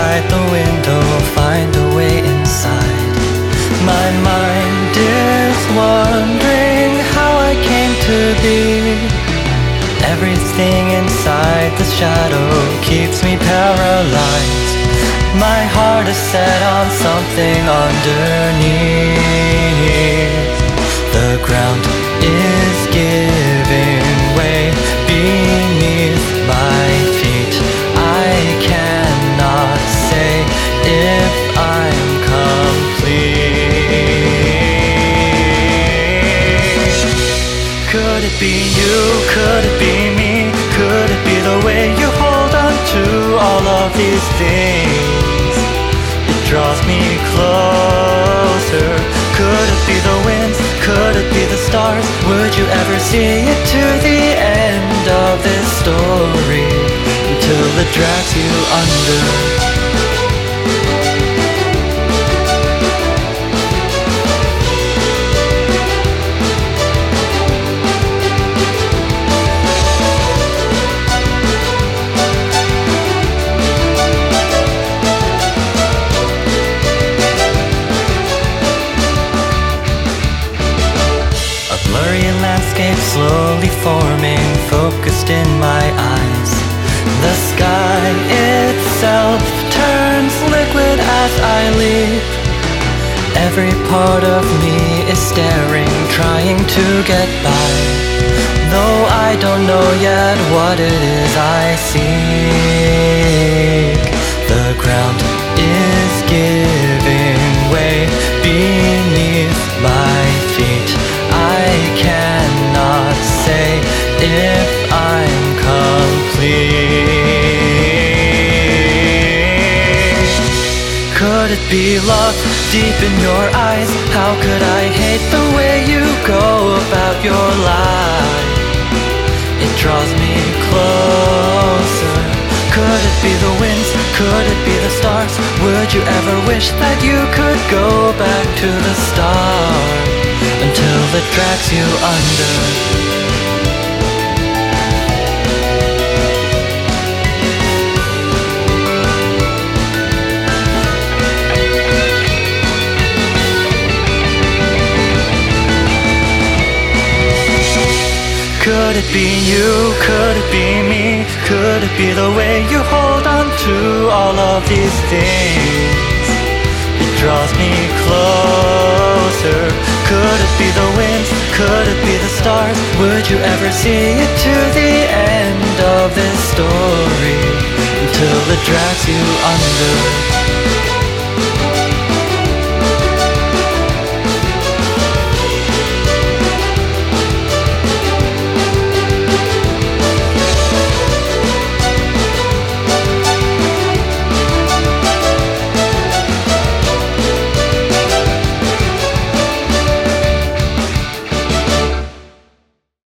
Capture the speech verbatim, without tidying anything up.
outside the window, find a way inside. My mind is wondering how I came to be. Everything inside the shadow keeps me paralyzed. My heart is set on something underneath. The ground is giving way beneath my feet. I cannot say if I'm complete. Could it be you? Could it be me? Could it be the way you hold on to all of these things? It draws me closer. Could it be the winds? Could it be the stars? Would you ever see it to the end of this story, until it drags you under? Blurry landscape slowly forming, focused in my eyes. The sky itself turns liquid as I leap. Every part of me is staring, trying to get by, though I don't know yet what it is I seek. The ground is giving way beneath my feet. I cannot say if I'm complete. Could it be love deep in your eyes? How could I hate the way you go about your life? It draws me closer. Could it be the winds? Could it be the stars? Would you ever wish that you could go back to the start, until it drags you under? Could it be you? Could it be me? Could it be the way you hold on to all of these things? It draws me closer. Could it be the winds? Could it be the stars? Would you ever see it to the end of this story, until it drags you under?